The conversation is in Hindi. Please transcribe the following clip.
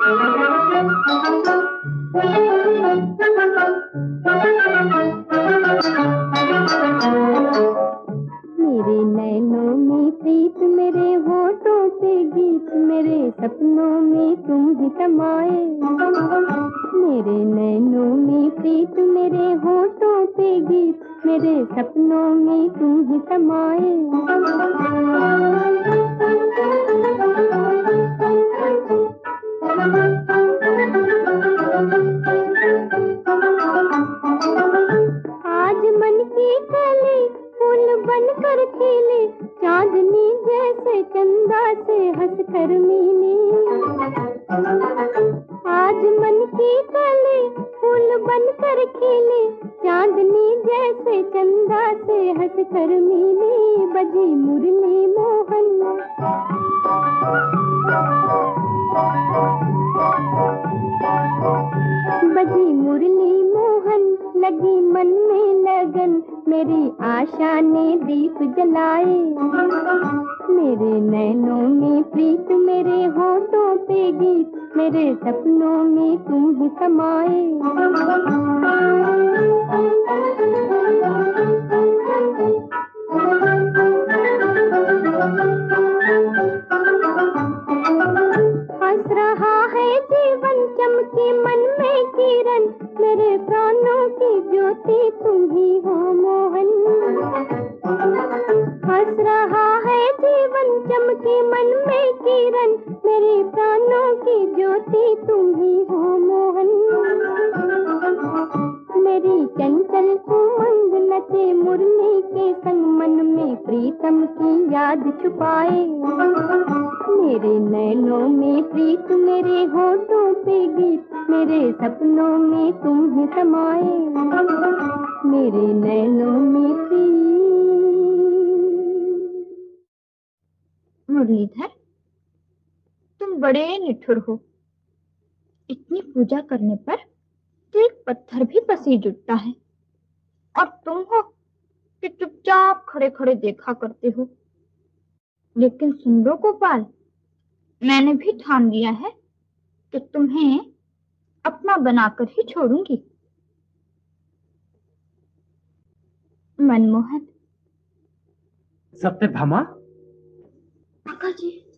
मेरे नैनों में प्रीत, मेरे होठों से गीत, मेरे सपनों में तुम ही समाए। मेरे नैनों में प्रीत, मेरे होठों से गीत, मेरे सपनों में तुम ही समाए। आज मन की कली फूल बनकर खिले, चांदनी जैसे चंदा से हंस कर मिली। आज मन की कली फूल बनकर खिले, चांदनी जैसे चंदा से हंस कर मिली। बजी मुरली मोहन, बजी मुरली मोहन, लगी मन में लगन, मेरी आशा ने दीप जलाए। मेरे नैनों में प्रीत, मेरे होठों पे गीत, मेरे सपनों में तुम ही समाए। हंस रहा है जीवन, चमके मन में किरण, मेरे प्राणों की ज्योति तुम ही हो मोहन। हंस रहा है जीवन, चमके मन में किरण, मेरे प्राणों की ज्योति तुम ही हो मोहन। मेरी चंचल उमंग नचे मुरली के संग, मन में प्रीतम की याद छुपाए। मेरे नैनों में प्रीत, मेरे होठों पे गीत, मेरे सपनों में तुम ही समाए। मेरे नैनों में प्रीत। मुरलीधर, तुम बड़े निठुर हो। इतनी पूजा करने पर तो एक पत्थर भी पसीज उठता है, और तुम हो कि चुपचाप खड़े खड़े देखा करते हो। लेकिन सुन लो गोपाल, मैंने भी ठान लिया है कि तुम्हें अपना बनाकर ही छोड़ूंगी। मनमोहन। सत्यभामा। काका जी।